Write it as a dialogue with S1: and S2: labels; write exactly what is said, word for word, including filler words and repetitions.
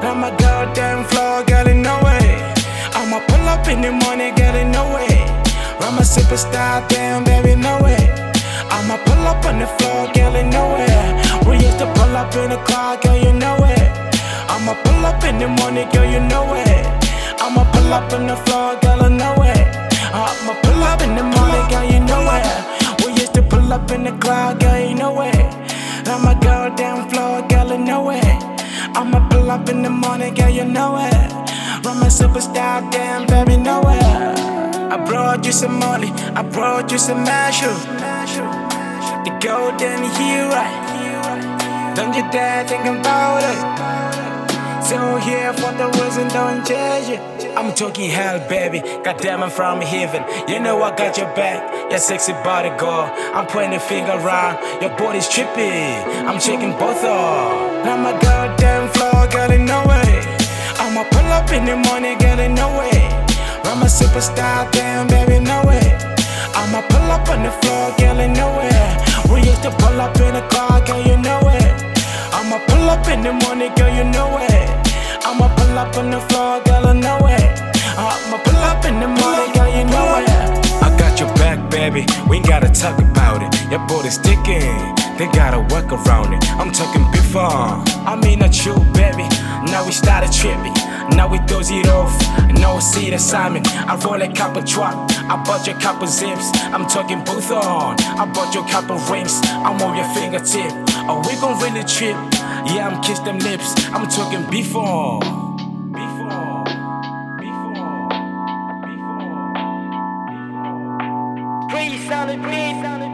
S1: I'm a goddamn floor, girl, in no way. I'ma pull up in the morning, girl, in no way. I'm a superstar, damn, baby, no way. I'ma pull up on the floor, girl, in no way. We used to pull up in the car, girl, you know it. I'ma pull up in the morning, girl, you know it. I'ma pull up on the floor, girl, I know it. I'ma pull up in the morning, girl, you know it. We used to pull up in the cloud, girl, you know it. I'ma go down floor, girl, you know it. I'ma pull up in the morning, girl, you know it. I'm a superstar, damn, baby, know it. I brought you some money, I brought you some mashup. The golden hero. Don't you dare think about it. So here for the reason, don't judge it. I'm talking hell, baby. Goddamn, I'm from heaven. You know I got your back. Your sexy body, girl. I'm pointing a finger around. Your body's trippy. I'm checking both off. I'm a goddamn floor, girl, in no way. I'ma pull up in the morning, girl, in no way. I'm a superstar, damn, baby, no way. I'ma pull up on the floor, girl, in no way. We used to pull up in a car, girl, you know it. I'ma pull up in the morning, girl, you know it. I'ma pull up on the floor, girl, I know it. I'ma pull up in the morning, girl, you know it. I got your back, baby, we ain't gotta talk about it. Your body's sticking, they gotta work around it. I'm talking before, I mean not you, baby. Now we started tripping, now we doze it off. No seat assignment, I roll a couple truck. I bought you a couple zips, I'm talking both on. I bought you a couple rings, I'm on your fingertip. Are we gon' really trip? Yeah, I'm kiss them lips, I'm talking before. Before, before, before, before. Breathe, solid, breathe, solid.